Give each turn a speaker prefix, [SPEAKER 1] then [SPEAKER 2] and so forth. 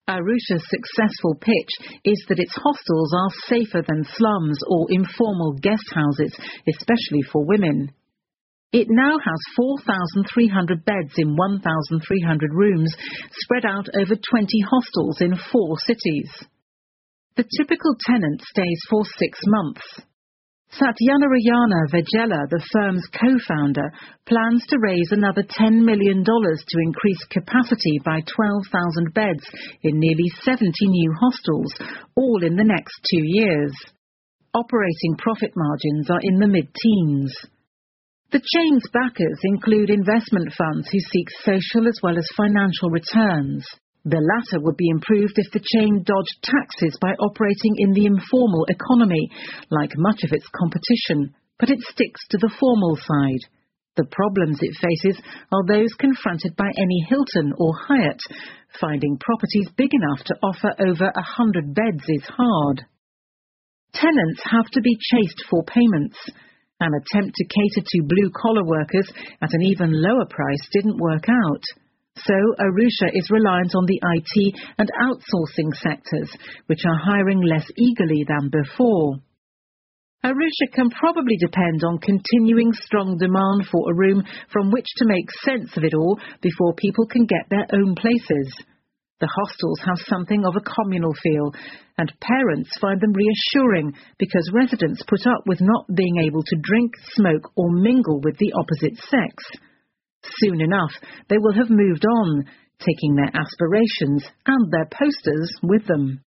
[SPEAKER 1] Arusha's successful pitch is that its hostels are safer than slums or informal guest houses, especially for women. It now has 4,300 beds in 1,300 rooms, spread out over 20 hostels in 4 cities. The typical tenant stays for 6 months. Satyanarayana Vegela, the firm's co-founder, plans to raise another $10 million to increase capacity by 12,000 beds in nearly 70 new hostels, all in the next 2 years. Operating profit margins are in the mid-teens. The chain's backers include investment funds who seek social as well as financial returns. The latter would be improved if the chain dodged taxes by operating in the informal economy, like much of its competition, but it sticks to the formal side. The problems it faces are those confronted by any Hilton or Hyatt. Finding properties big enough to offer over 100 beds is hard. Tenants have to be chased for payments. An attempt to cater to blue-collar workers at an even lower price didn't work out. So Arusha is reliant on the IT and outsourcing sectors, which are hiring less eagerly than before. Arusha can probably depend on continuing strong demand for a room from which to make sense of it all before people can get their own places. The hostels have something of a communal feel, and parents find them reassuring because residents put up with not being able to drink, smoke, or mingle with the opposite sex. Soon enough, they will have moved on, taking their aspirations and their posters with them.